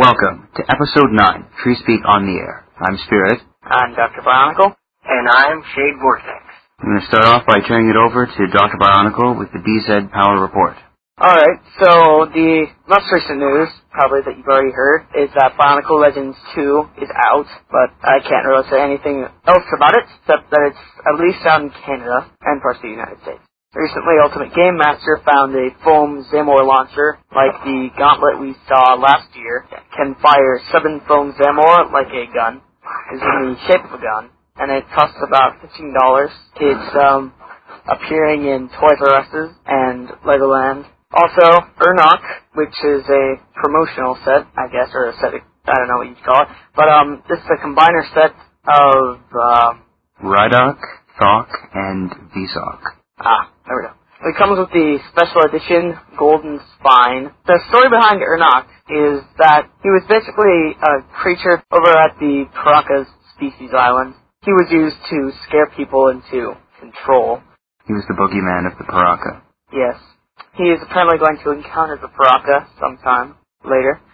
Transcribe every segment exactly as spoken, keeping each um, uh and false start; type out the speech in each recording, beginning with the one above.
Welcome to Episode nine, Tree Speak on the Air. I'm Spirit. I'm Doctor Bionicle. And I'm Shade Vortex. I'm going to start off by turning it over to Doctor Bionicle with the B Z Power Report. Alright, so the most recent news, probably that you've already heard, is that Bionicle Legends two is out, but I can't really say anything else about it, except that it's at least out in Canada and parts of the United States. Recently, Ultimate Game Master found a foam Zamor launcher, like the gauntlet we saw last year, can fire seven foam Zamor like a gun, is in the shape of a gun, and it costs about fifteen dollars. It's um, appearing in Toys R Us and Legoland. Also, Urnok, which is a promotional set, I guess, or a set, I don't know what you'd call it, but um, this is a combiner set of um, Rhydock, Thok, and Vsok. Ah, there we go. It comes with the special edition Golden Spine. The story behind Urnok is that he was basically a creature over at the Paracas species island. He was used to scare people into control. He was the boogeyman of the Paracas. Yes. He is apparently going to encounter the Paracas sometime later.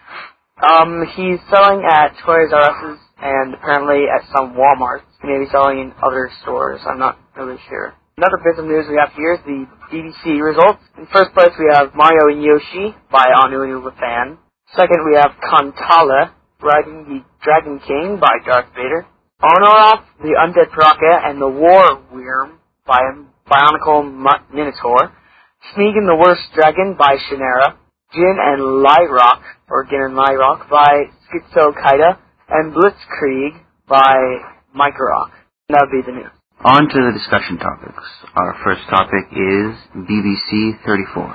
Um, he's selling at Toys R Us and apparently at some Walmarts. He may be selling in other stores. I'm not really sure. Another bit of news we have here is the B B C results. In first place, we have Mario and Yoshi by Anu Fan. Second, we have Kantala riding the Dragon King by Darth Vader. Honoroth, the Undead Paraka, and the War Wyrm by Bionicle Minotaur. Sneakin' the Worst Dragon by Shinera. Jin and Lyrock, or Jin and Lyrock, by Schizo Kaida. And Blitzkrieg by Microck. That would be the news. On to the discussion topics. Our first topic is B B C thirty-four.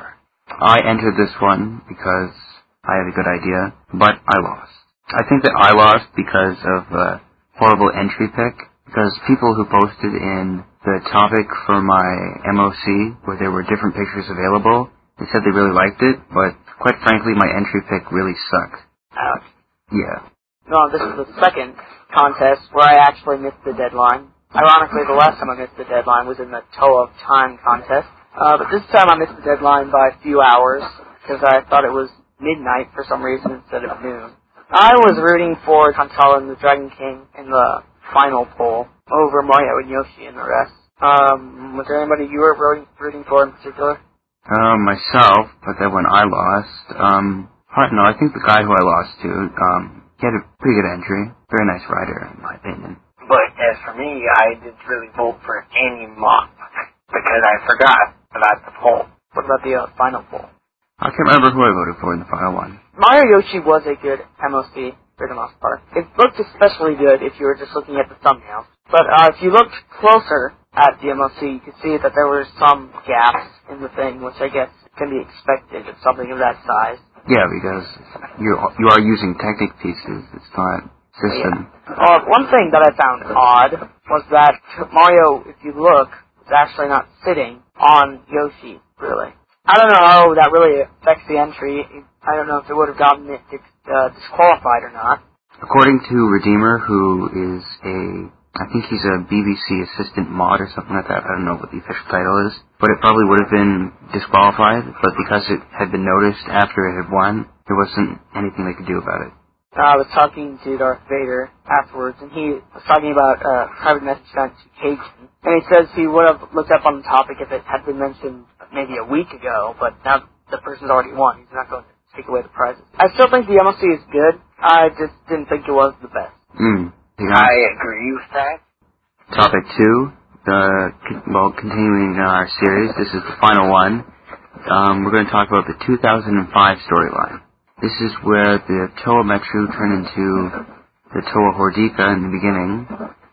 I entered this one because I had a good idea, but I lost. I think that I lost because of a horrible entry pick, because people who posted in the topic for my M O C, where there were different pictures available, they said they really liked it, but quite frankly, my entry pick really sucked. Ouch. Yeah. No, this is the second contest where I actually missed the deadline. Ironically, the last time I missed the deadline was in the Toe of Time contest. Uh, but this time I missed the deadline by a few hours, because I thought it was midnight for some reason instead of noon. I was rooting for Kantala and the Dragon King in the final poll, over Mario and Yoshi and the rest. Um, was there anybody you were rooting, rooting for in particular? Uh, myself, but then when I lost, um, I don't know, I think the guy who I lost to, um, he had a pretty good entry. Very nice rider, in my opinion. But as for me, I did really vote for Annie Mock because I forgot about the poll. What about the uh, final poll? I can't remember who I voted for in the final one. Mario Yoshi was a good M O C for the most part. It looked especially good if you were just looking at the thumbnails. But uh, if you looked closer at the M O C, you could see that there were some gaps in the thing, which I guess can be expected of something of that size. Yeah, because you you are using Technic pieces. It's not system. Yeah. Uh, one thing that I found odd was that Mario, if you look, is actually not sitting on Yoshi, really. I don't know how that really affects the entry. I don't know if it would have gotten it uh, disqualified or not. According to Redeemer, who is a, I think he's a B B C assistant mod or something like that. I don't know what the official title is. But it probably would have been disqualified, but because it had been noticed after it had won, there wasn't anything they could do about it. I was talking to Darth Vader afterwards, and he was talking about a uh, private message sent to Cajun. And he says he would have looked up on the topic if it had been mentioned maybe a week ago, but now the person's already won. He's not going to take away the prizes. I still think the M O C is good. I just didn't think it was the best. Mm. I agree with that. Topic two, the, well, continuing in our series, this is the final one. Um, we're going to talk about the two thousand five storyline. This is where the Toa Metru turned into the Toa Hordika in the beginning,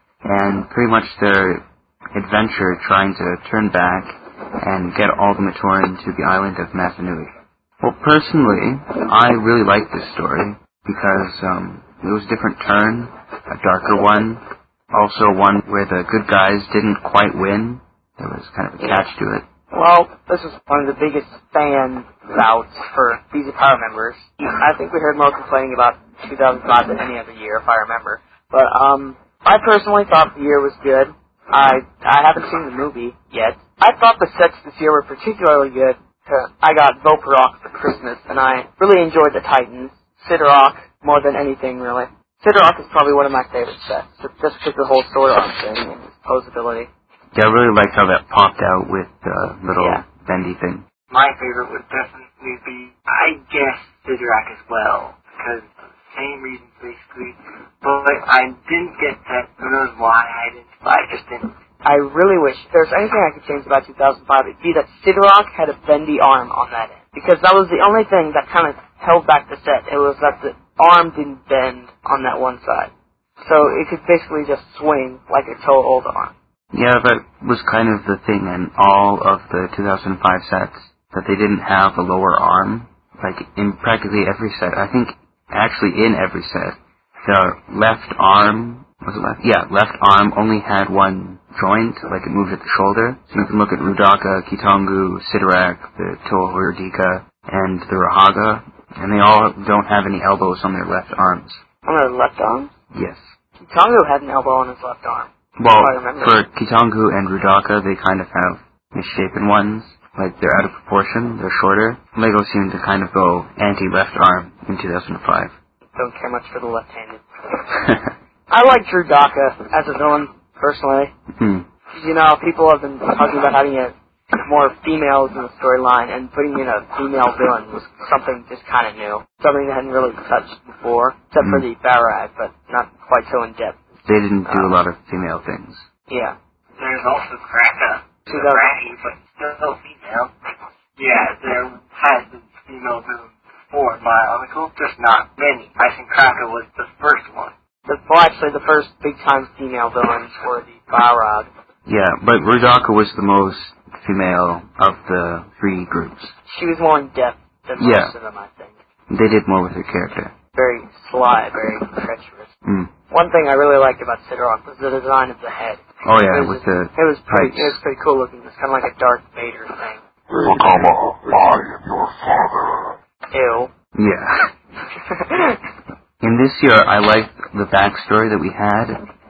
and pretty much their adventure trying to turn back and get all the Matoran to the island of Masanui. Well, personally, I really like this story because um, it was a different turn, a darker one, also one where the good guys didn't quite win. There was kind of a catch to it. Well, this was one of the biggest fan bouts for B Z Power members. I think we heard more complaining about two thousand five than any other year, if I remember. But um, I personally thought the year was good. I I haven't seen the movie yet. I thought the sets this year were particularly good. I got Voparok for Christmas, and I really enjoyed the Titans. Sidorok, more than anything, really. Sidorak is probably one of my favorite sets, just because the whole sword arm thing and his posability. Yeah, I really liked how that popped out with the little Yeah. bendy thing. My favorite would definitely be, I guess, Sidorak as well, because of the same reasons basically. But I didn't get that. Who knows why I didn't? I just didn't. I really wish, if there's anything I could change about two thousand five, it'd be that Sidorak had a bendy arm on that end. Because that was the only thing that kind of held back the set. It was that the arm didn't bend on that one side. So it could basically just swing like a Toa old arm. Yeah, that was kind of the thing in all of the two thousand five sets, that they didn't have a lower arm. Like, in practically every set, I think actually in every set, the left arm, was it left? Yeah, left arm only had one joint, like it moved at the shoulder. So you can look at Rudaka, Kitongu, Sidorak, the Toa Horodika, and the Rahaga, and they all don't have any elbows on their left arms. On their left arm? Yes. Kitongu had an elbow on his left arm. Well, I remember. for Kitongu and Rudaka, they kind of have misshapen ones. Like, they're out of proportion, they're shorter. Lego seemed to kind of go anti-left arm in two thousand five. Don't care much for the left-handed. I like Rudaka as a villain, personally. Hmm. You know, people have been talking about having a more females in the storyline, and putting in a female villain was something just kind of new. Something they hadn't really touched before, except Mm. for the Barrag, but not quite so in-depth. They didn't do Um, a lot of female things. Yeah. There's also Kraka. Two thousand. Ratty, but still female. Yeah, there has been female villains before in Bionicle, just not many. I think Kraka was the first one. The, well, actually, the first big-time female villains were the Barrag. Yeah, but Rudaka was the most female of the three groups. She was more in-depth than most Yeah. of them, I think. They did more with her character. Very sly, very treacherous. Mm. One thing I really liked about Sidorak was the design of the head. Oh yeah, it was, with the it was pretty, pipes. it was pretty cool looking. It was kind of like a Darth Vader thing. Wakama, I am your father. Ew. Yeah. In this year, I liked the backstory that we had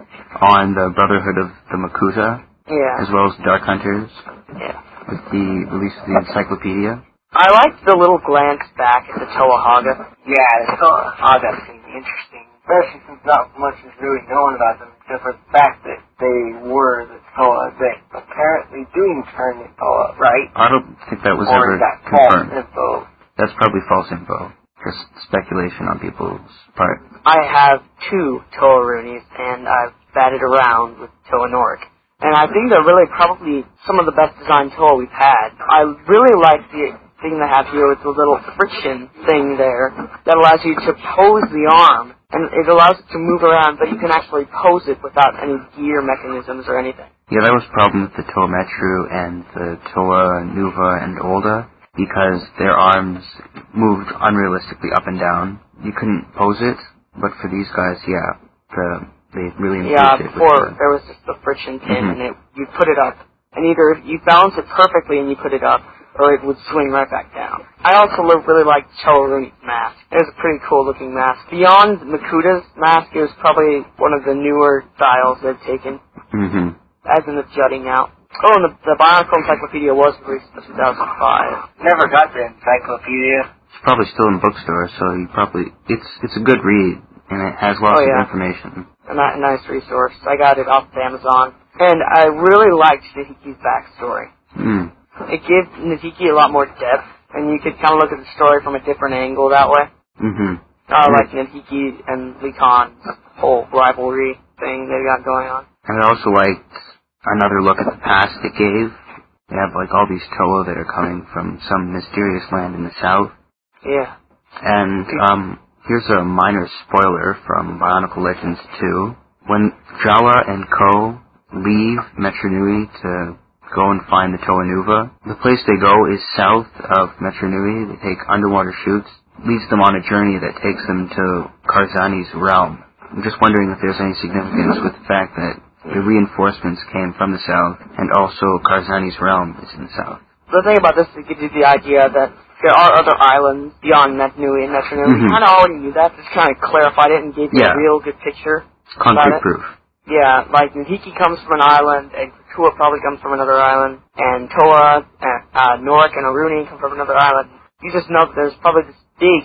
on the Brotherhood of the Makuta, Yeah. as well as Dark Hunters, Yeah. with the release of the encyclopedia. I liked the little glance back at the Toahaga. Yeah, the Toahaga seemed interesting, especially since not much is really known about them, except for the fact that they were the Toa that apparently do turn the Toa, right? I don't think that was Or ever is that false confirmed. info? That's probably false info. Just speculation on people's part. I have two Toa Roonies, and I've batted around with Toa Norik. And I think they're really probably some of the best designed Toa we've had. I really like the thing they have here with the little friction thing there that allows you to pose the arm, and it allows it to move around, but you can actually pose it without any gear mechanisms or anything. Yeah, that was a problem with the Toa Metru and the Toa Nuva and Olda, because their arms moved unrealistically up and down. You couldn't pose it, but for these guys, yeah, the, they really improved Yeah, it. before With the, there was just the friction pin, Mhm. and it, you put it up, and either you balance it perfectly and you put it up, or it would swing right back down. I also li- really liked Toa Rooney's mask. It was a pretty cool looking mask. Beyond Makuta's mask, it was probably one of the newer styles they've taken, mm-hmm. as in the jutting out. Oh, and the, the Bionicle Encyclopedia was released in two thousand five. Never got the encyclopedia. It's probably still in bookstores, so you probably it's it's a good read, and it has lots Oh, yeah. of information. A, ni- a nice resource. I got it off of Amazon. And I really liked Nahiki's backstory. Mm. It gives Nahiki a lot more depth, and you could kind of look at the story from a different angle that way. Mm-hmm. Uh, like Nahiki and Likon's whole rivalry thing they got going on. And I also liked another look at the past it gave. They have like all these Toa that are coming from some mysterious land in the south. Yeah. And um, here's a minor spoiler from Bionicle Legends two. When Jawa and Ko leave Metru Nui to go and find the Toa Nuva, the place they go is south of Metru Nui. They take underwater chutes, leads them on a journey that takes them to Karzani's realm. I'm just wondering if there's any significance with the fact that the reinforcements came from the south, and also Karzani's realm is in the south. The thing about this is it gives you the idea that there are other islands beyond Metnui and Metru Nui. Mm-hmm. We kind of already knew that. This kind of clarified it and gave you Yeah. a real good picture. Concrete about it. proof. Yeah, like Nahiki comes from an island, and Kua probably comes from another island, and Toa, and uh, Norik and Aruni come from another island. You just know that there's probably this big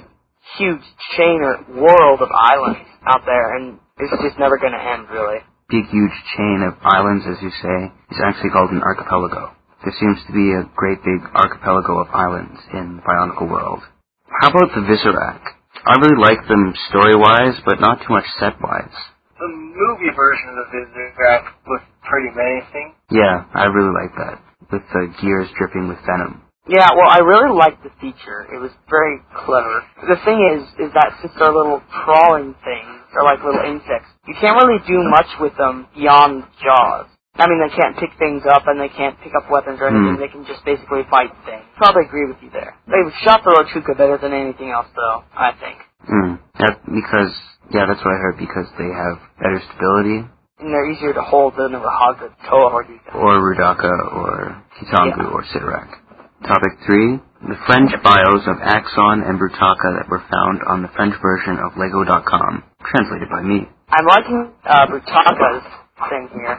huge chain or world of islands out there, and it's just never going to end, really. Big, huge chain of islands, as you say, is actually called an archipelago. There seems to be a great big archipelago of islands in the Bionicle world. How about the Visorak? I really like them story-wise, but not too much set-wise. The movie version of the Visorak was pretty menacing. Yeah, I really like that, with the gears dripping with venom. Yeah, well, I really liked the feature. It was very clever. The thing is, is that since they're little crawling things, they're like little insects, you can't really do much with them beyond jaws. I mean, they can't pick things up, and they can't pick up weapons or anything. Mm. They can just basically fight things. Probably agree with you there. They've shot the Rochuka better than anything else, though, I think. Mm. That, because, yeah, that's what I heard, because they have better stability. And they're easier to hold than a Haga, Toa Hordiga. Or Rudaka, or Kitangu, yeah. Or Sidorak. Topic three, the French bios of Axon and Brutaka that were found on the French version of Lego dot com, translated by me. I'm liking uh, Brutaka's thing here.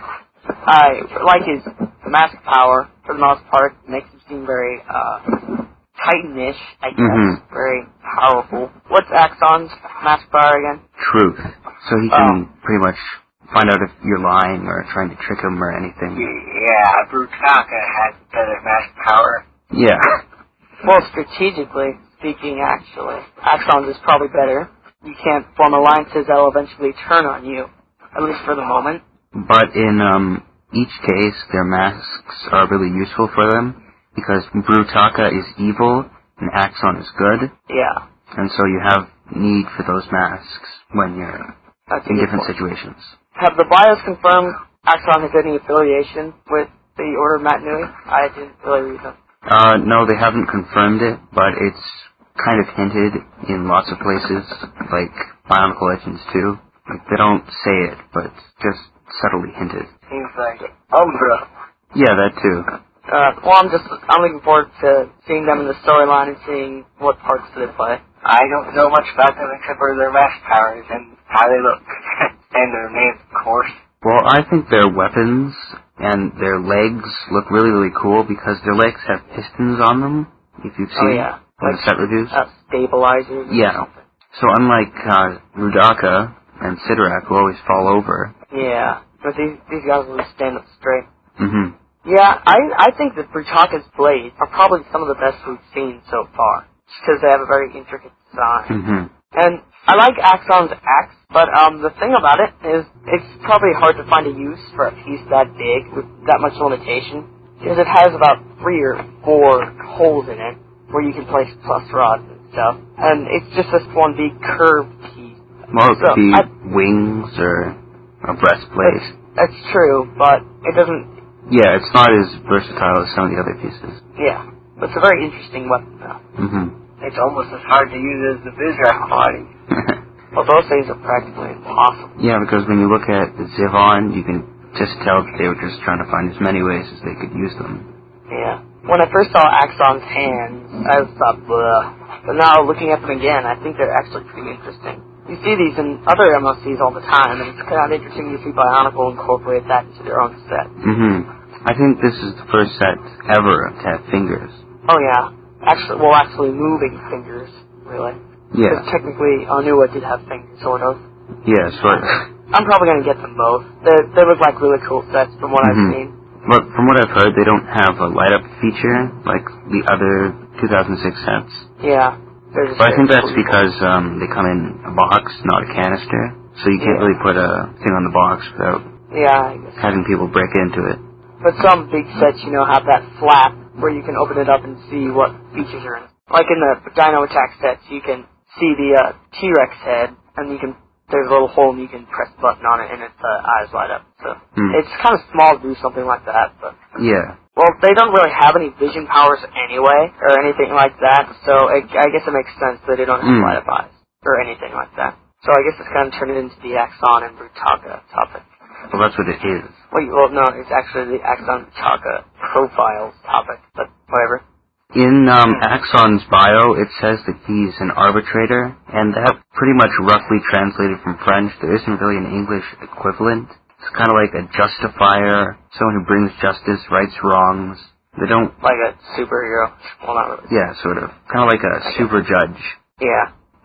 I like his mask power, for the most part. It makes him seem very uh, Titan-ish, I guess. Mm-hmm. Very powerful. What's Axon's mask power again? Truth. So he can oh. pretty much find out if you're lying or trying to trick him or anything. Yeah, Brutaka has better mask power. Yeah. Well, strategically speaking, actually, Axon's is probably better. You can't form alliances that'll eventually turn on you, at least for the moment. But in um, each case, their masks are really useful for them, because Brutaka is evil and Axon is good. Yeah. And so you have need for those masks when you're That's in different point. situations. Have the bios confirmed Axon has any affiliation with the Order of Mat Nui? I didn't really read them. Uh, no, they haven't confirmed it, but it's kind of hinted in lots of places, like Bionicle Legends two. Like, they don't say it, but it's just subtly hinted. Seems like Umbra. Yeah, that too. Uh, well, I'm just, I'm looking forward to seeing them in the storyline and seeing what parts they play. I don't know much about them except for their mask powers and how they look. And their names, of course. Well, I think their weapons and their legs look really, really cool because their legs have pistons on them, if you've seen oh, yeah. on like, the set reviews. Uh, stabilizers yeah. or something. So unlike uh, Rudaka and Sidorak, who always fall over. Yeah, but these these guys will stand up straight. Mm-hmm. Yeah, I I think that Brutaka's blades are probably some of the best we've seen so far, because they have a very intricate design. Mm-hmm. And I like Axon's axe, but um, the thing about it is it's probably hard to find a use for a piece that big with that much limitation, because it has about three or four holes in it where you can place plus rods and stuff, and it's just this one big curved piece. Well, it so could be I, wings or a breastplate. That's, that's true, but it doesn't... Yeah, it's not as versatile as some of the other pieces. Yeah, but it's a very interesting weapon, though. Mm-hmm. It's almost as hard to use as the Visorak body. Well, those things are practically impossible. Yeah, because when you look at the Zivon, you can just tell that they were just trying to find as many ways as they could use them. Yeah. When I first saw Axon's hands, I thought, bleh. But now, looking at them again, I think they're actually pretty interesting. You see these in other M O Cs all the time, and it's kind of interesting to see Bionicle incorporate that into their own set. Mm-hmm. I think this is the first set ever to have fingers. Oh, yeah. Actually, well, actually moving fingers, really. Yeah. Because technically, Onua did have fingers, sort of. Yeah, sort of. I'm probably going to get them both. They they look like really cool sets from what mm-hmm. I've seen. But from what I've heard, they don't have a light-up feature like the other two thousand six sets. Yeah. But I think that's because um, they come in a box, not a canister. So you can't yeah. really put a thing on the box without yeah, I guess. having people break into it. But some big sets, you know, have that flap where you can open it up and see what features are in it. Like in the Dino Attack sets, you can see the uh, T-Rex head, and you can there's a little hole and you can press the button on it and its uh, eyes light up. So mm. it's kind of small to do something like that. But yeah. Well, they don't really have any vision powers anyway, or anything like that, so it, I guess it makes sense that they don't have mm. light up eyes, or anything like that. So I guess it's kind of turned it into the Axon and Brutaka topic. Well, that's what it is. Wait, well, no, it's actually the Axon Brutaka profiles topic, but whatever. In um, Axon's bio, it says that he's an arbitrator, and that pretty much roughly translated from French. There isn't really an English equivalent. It's kind of like a justifier, someone who brings justice, rights wrongs. They don't... Like a superhero. Well, not really. Yeah, sort of. Kind of like a super judge. Yeah.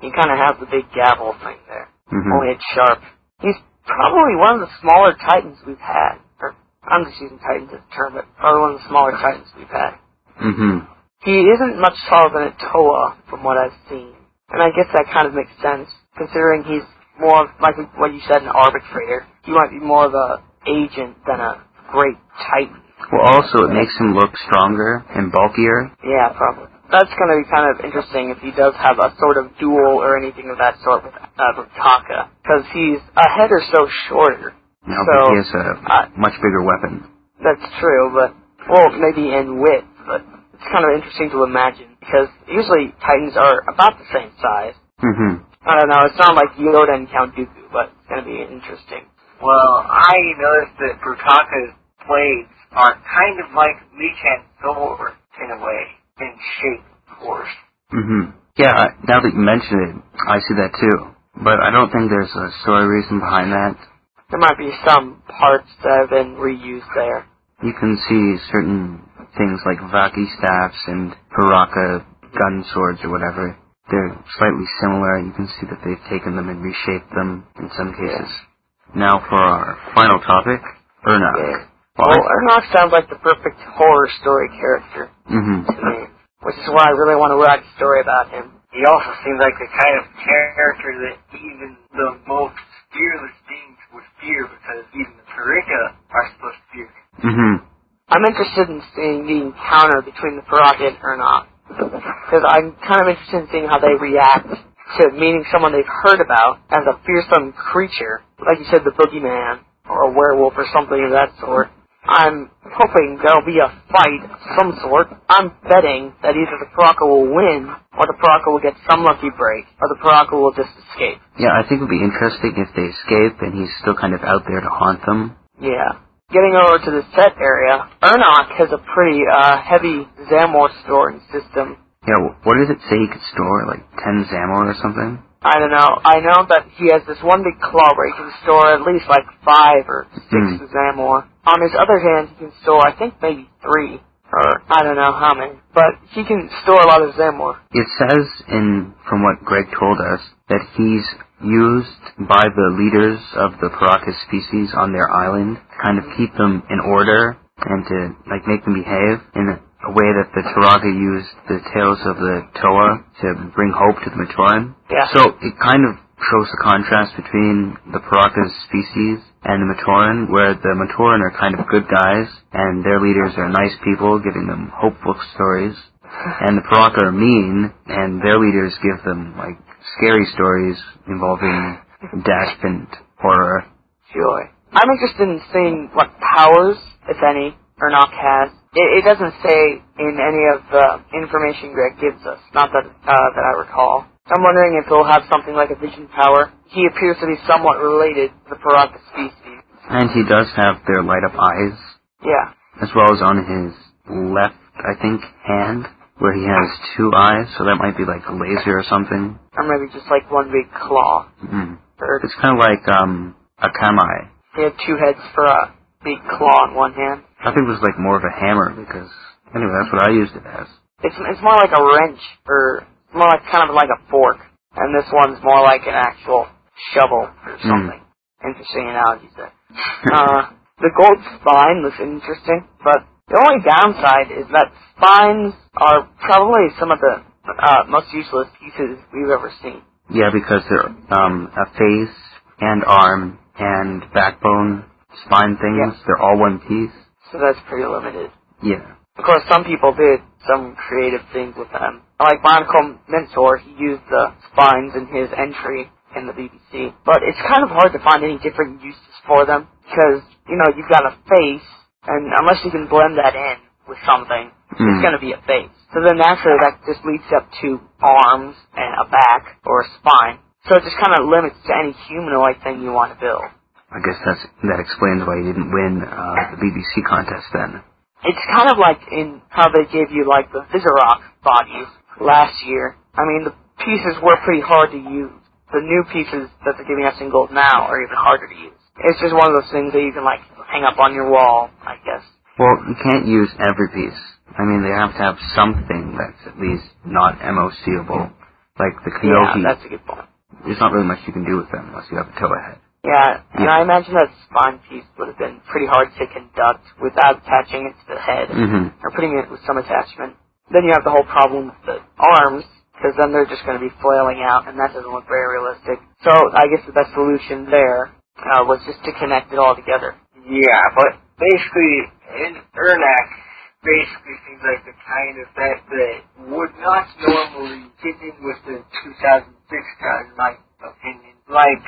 He kind of has the big gavel thing there. Mm-hmm. Only it's sharp. He's probably one of the smaller Titans we've had. Or, I'm just using Titans as a term, but probably one of the smaller Titans we've had. Mm-hmm. He isn't much taller than a Toa, from what I've seen. And I guess that kind of makes sense, considering he's more, like what you said, an arbitrator. He might be more of a agent than a great Titan. Well, also, it makes him look stronger and bulkier. Yeah, probably. That's going to be kind of interesting if he does have a sort of duel or anything of that sort with uh, Taka, because he's a head or so shorter. No, so, but he has a uh, much bigger weapon. That's true, but, well, maybe in width, but it's kind of interesting to imagine, because usually Titans are about the same size. Mm-hmm. I don't know, it's not like Yoda and Count Dooku, but it's going to be interesting. Well, I noticed that Brutaka's blades are kind of like Liu Kang's sword, in a way, in shape, of course. Mm-hmm. Yeah, now that you mention it, I see that too. But I don't think there's a story reason behind that. There might be some parts that have been reused there. You can see certain things like Vaki staffs and Baraka gun swords or whatever. They're slightly similar, and you can see that they've taken them and reshaped them in some cases. Yeah. Now for our final topic, Urnak. Yeah. Well, Urnak sounds like the perfect horror story character mm-hmm. to me, which is why I really want to write a story about him. He also seems like the kind of character that even the most fearless beings would fear, because even the Parika are supposed to fear him. Mm-hmm. I'm interested in seeing the encounter between the Paraka and Urnak, because I'm kind of interested in seeing how they react to meeting someone they've heard about as a fearsome creature, like you said, the boogeyman, or a werewolf or something of that sort. I'm hoping there'll be a fight of some sort. I'm betting that either the Paraka will win, or the Paraka will get some lucky break, or the Paraka will just escape. Yeah, I think it would be interesting if they escape and he's still kind of out there to haunt them. Yeah. Getting over to the set area, Urnak has a pretty uh, heavy Zamor storing system. Yeah, what did it say he could store? Like ten Zamor or something? I don't know. I know that he has this one big claw where he can store at least like five or six mm. Zamor. On his other hand, he can store, I think, maybe three. Or I don't know how many. But he can store a lot of Zamor. It says, in from what Greg told us, that he's used by the leaders of the Paraka species on their island to kind of keep them in order and to like make them behave in a, a way that the Turaga used the tales of the Toa to bring hope to the Matoran. Yeah. So it kind of shows the contrast between the Paraka species and the Matoran, where the Matoran are kind of good guys and their leaders are nice people giving them hopeful stories, and the Paraka are mean and their leaders give them like scary stories involving death and horror. Joy. I'm interested in seeing what powers, if any, Urnak has. It, it doesn't say in any of the information Greg gives us, not that uh, that I recall. I'm wondering if he'll have something like a vision power. He appears to be somewhat related to the Paraka species. And he does have their light-up eyes. Yeah. As well as on his left, I think, hand, where he has two eyes, so that might be like a laser or something. Or maybe just like one big claw. Mm-hmm. It's kind of like um, a Kamai. He had two heads for a big claw in one hand. I think it was like more of a hammer, because, anyway, that's what I used it as. It's it's more like a wrench, or more like kind of like a fork. And this one's more like an actual shovel or something. Mm. Interesting analogies there. uh, the gold spine looks interesting, but the only downside is that spines are probably some of the uh, most useless pieces we've ever seen. Yeah, because they're um, a face and arm and backbone spine things. Yeah. They're all one piece. So that's pretty limited. Yeah. Of course, some people did some creative things with them. Like Barnacle Mentor, he used the spines in his entry in the B B C. But it's kind of hard to find any different uses for them, because, you know, you've got a face, and unless you can blend that in with something, mm. it's going to be a face. So then naturally that just leads up to arms and a back or a spine. So it just kind of limits to any humanoid thing you want to build. I guess that's, that explains why you didn't win uh, the B B C contest then. It's kind of like in how they gave you, like, the Vizorock bodies last year. I mean, the pieces were pretty hard to use. The new pieces that they're giving us in gold now are even harder to use. It's just one of those things that you can, like, hang up on your wall, I guess. Well, you can't use every piece. I mean, they have to have something that's at least not MOCable. Like the Kanohi, Yeah, that's a good point. there's not really much you can do with them unless you have a Toa head. Yeah, and Yeah. I imagine that spine piece would have been pretty hard to conduct without attaching it to the head, Mm-hmm. or putting it with some attachment. Then you have the whole problem with the arms, because then they're just going to be flailing out, and that doesn't look very realistic. So I guess the best solution there uh, was just to connect it all together. Yeah, but basically, in Ernak, basically seems like the kind of set that would not normally fit in with the two thousand six car, in my opinion. Like,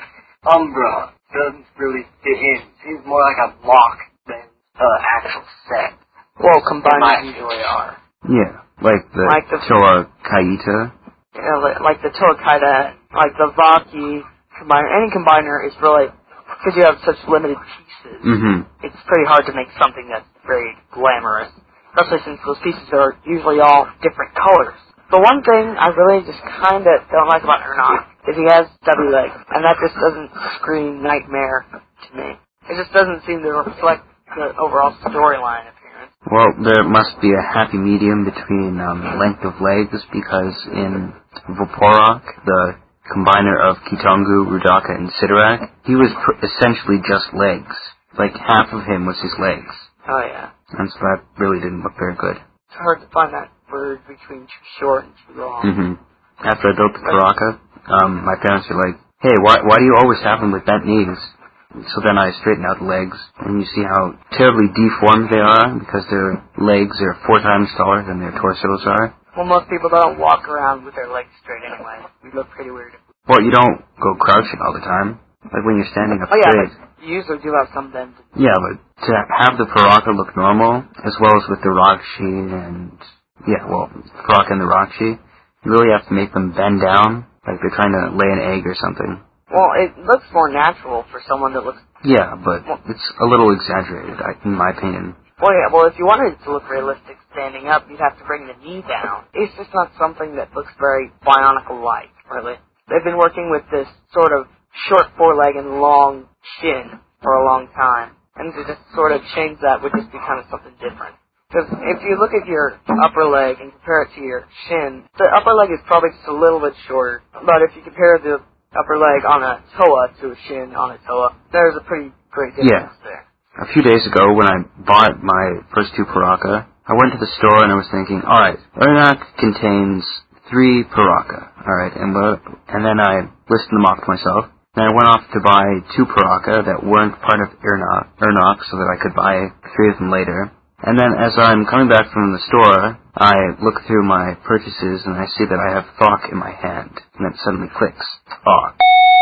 Umbra doesn't really fit in. Seems more like a block than an actual set. Well, My- combiners usually are. Yeah, like the, Like the- Toa Kaita. You know, li- like the Tokaida, like the Vaki combiner, any combiner is really, because you have such limited pieces, Mm-hmm. it's pretty hard to make something that's very glamorous, especially since those pieces are usually all different colors. The one thing I really just kind of don't like about Ernak is he has stubby legs, and that just doesn't scream nightmare to me. It just doesn't seem to reflect the overall storyline appearance. Well, there must be a happy medium between um, length of legs, because in Vaporok, the combiner of Kitongu, Rudaka, and Sidorak, he was pr- essentially just legs. Like, half of him was his legs. Oh yeah. And so that really didn't look very good. It's hard to find that word between too short and too long. Mm-hmm. After I built the Paraka, um, my parents were like, hey, why, why do you always have them with bent knees? So then I straightened out the legs, and you see how terribly deformed they are, because their legs are four times taller than their torsos are. Well, most people don't walk around with their legs straight anyway. We look pretty weird. Well, you don't go crouching all the time. Like when you're standing up Oh yeah, straight. but you usually do have some bend. Yeah, but to have the Paraka look normal, as well as with the Rakshi and, yeah, well, the Paraka and the Rakshi, you really have to make them bend down, like they're trying to lay an egg or something. Well, it looks more natural for someone that looks... Yeah, but it's a little exaggerated, I- in my opinion. Well, yeah, well, if you wanted it to look realistic standing up, you'd have to bring the knee down. It's just not something that looks very Bionicle-like, really. They've been working with this sort of short foreleg and long shin for a long time. And to just sort of change that would just be kind of something different. Because if you look at your upper leg and compare it to your shin, the upper leg is probably just a little bit shorter. But if you compare the upper leg on a Toa to a shin on a Toa, there's a pretty great difference Yeah. there. A few days ago, when I bought my first two Paraka, I went to the store and I was thinking, alright, Ernak contains three Paraka, alright, and, and then I listed them off to myself. Then I went off to buy two Paraka that weren't part of Ernak, Ernak so that I could buy three of them later. And then as I'm coming back from the store, I look through my purchases and I see that I have Thok in my hand. And it suddenly clicks. Oh.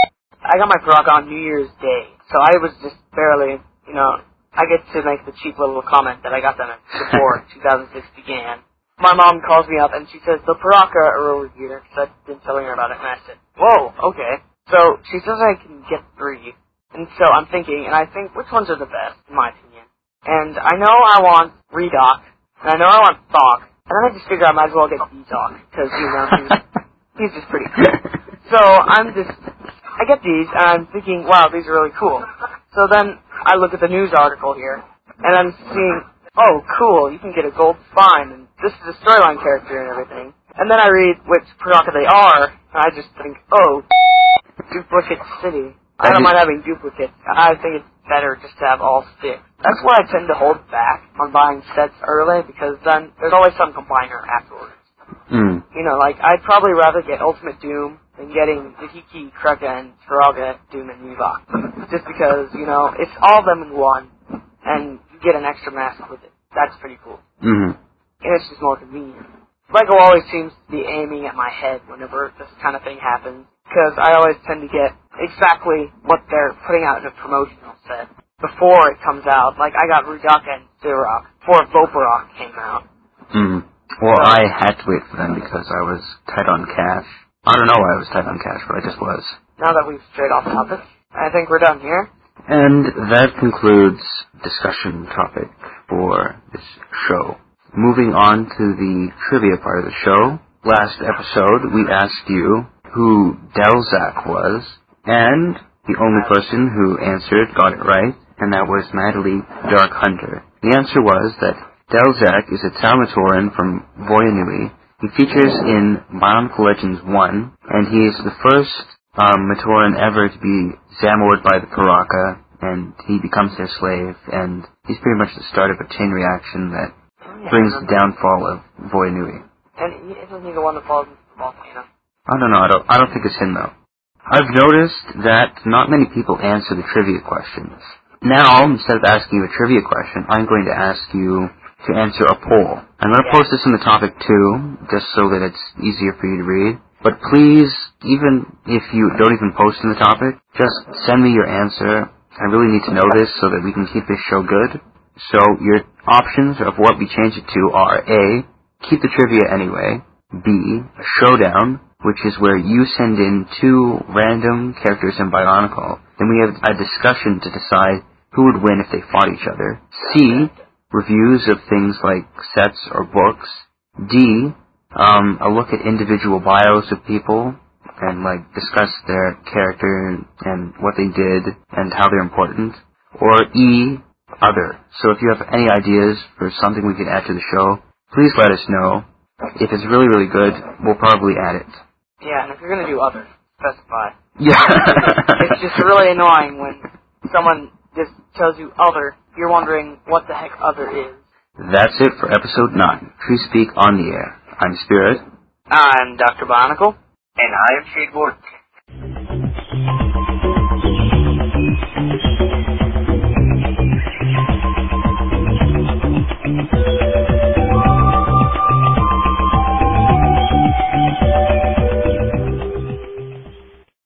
I got my Paraka on New Year's Day, so I was just barely, you know, I get to make the cheap little comment that I got them before two thousand six began. My mom calls me up and she says, the Paraka are over here, because I've been telling her about it, and I said, whoa, okay. So she says I can get three, and so I'm thinking, and I think, which ones are the best, in my opinion? And I know I want Redoc, and I know I want Thok, and then I just figure I might as well get D-Talk, because, you know, he's, he's just pretty cool. So I'm just, I get these, and I'm thinking, wow, these are really cool. So then I look at the news article here, and I'm seeing, oh, cool, you can get a gold spine, and this is a storyline character and everything. And then I read which Paraka they are, and I just think, oh, Duplicate City. I don't mind having duplicates. I think it's better just to have all six. That's why I tend to hold back on buying sets early, because then there's always some combiner afterwards. Mm. You know, like, I'd probably rather get Ultimate Doom than getting Dahiki, Kreka, and Faraga, Doom, and Mivok. Just because, you know, it's all of them in one, and you get an extra mask with it. That's pretty cool. Mm-hmm. And it's just more convenient. Lego always seems to be aiming at my head whenever this kind of thing happens, because I always tend to get exactly what they're putting out in a promotional set before it comes out. Like, I got Rudaka and Sidorak before Vaporok came out. Mm. Well, so, I had to wait for them because I was tight on cash. I don't know why I was tight on cash, but I just was. Now that we've strayed off topic, I think we're done here. And that concludes discussion topic for this show. Moving on to the trivia part of the show. Last episode, we asked you who Delzak was, and the only person who answered got it right, and that was Natalie Dark Hunter. The answer was that Delzak is a Talmatoran from Voyanui, He features in Bionicle Legends one, and he is the first um, Matoran ever to be Zamored by the Paraka, and he becomes their slave, and he's pretty much the start of a chain reaction that Oh, yeah, brings I the remember. downfall of Voinui. And he, isn't he the one that falls into the volcano? I don't know, I don't, I don't think it's him though. I've noticed that not many people answer the trivia questions. Now, instead of asking you a trivia question, I'm going to ask you to answer a poll. I'm going to Yeah. post this in the topic too, just so that it's easier for you to read. But please, even if you don't even post in the topic, just send me your answer. I really need to know this so that we can keep this show good. So your options of what we change it to are A, keep the trivia anyway, B, a showdown, which is where you send in two random characters in Bionicle. Then we have a discussion to decide who would win if they fought each other. C, reviews of things like sets or books. D, um, a look at individual bios of people and like discuss their character and what they did and how they're important. Or E, other. So if you have any ideas for something we can add to the show, please let us know. If it's really, really good, we'll probably add it. Yeah, and if you're gonna do other, specify. Yeah. It's just really annoying when someone just tells you other, you're wondering what the heck other is. That's it for episode nine. True Speak on the Air. I'm Spirit. I'm Doctor Bionicle. And I am Shade Ward.